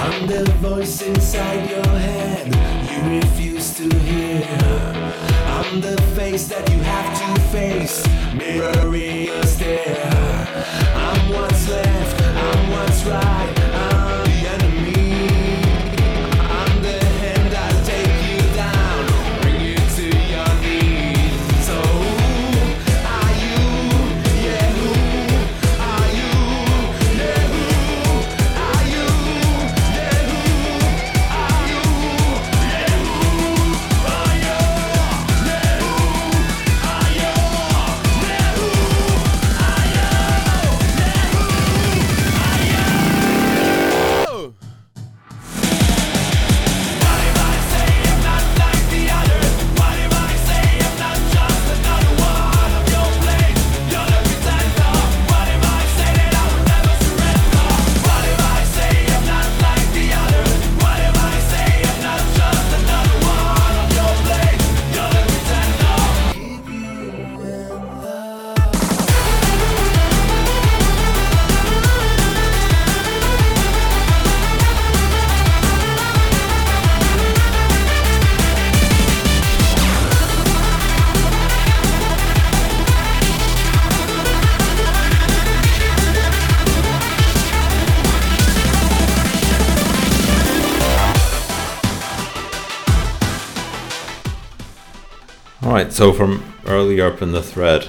I'm the voice inside your head you refuse to hear. I'm the face that you have to face, mirroring your stare. I'm what's left, I'm what's right, I'm the enemy. I'm the hand that'll take you down, bring you to your knees. So who are you? Yeah, who are you? Yeah, who are you? Yeah, who are you? Yeah, who are you? Yeah, who are you? Yeah, who are you? Yeah, who are you? What if I say I'm not like the others? What if I say I'm not just another one of your plays? You're the pretender. What if I say that I will never surrender? What if I say I'm not like the others? What if I say I'm not just another one of your plays? You're the pretender. Keep you in love. Alright, so from earlier up in the thread,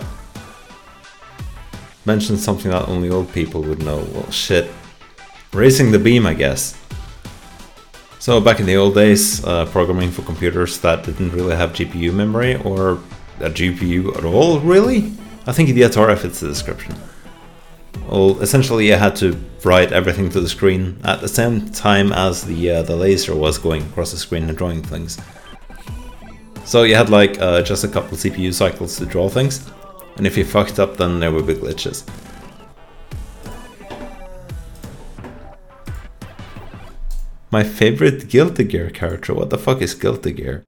mentioned something that only old people would know. Well, shit. Raising the beam, I guess. So back in the old days, programming for computers that didn't really have GPU memory or a GPU at all, really? I think DTR fits the description. Well, essentially I had to write everything to the screen at the same time as the laser was going across the screen and drawing things. So you had like just a couple CPU cycles to draw things, and if you fucked up then there would be glitches. My favorite Guilty Gear character, what the fuck is Guilty Gear?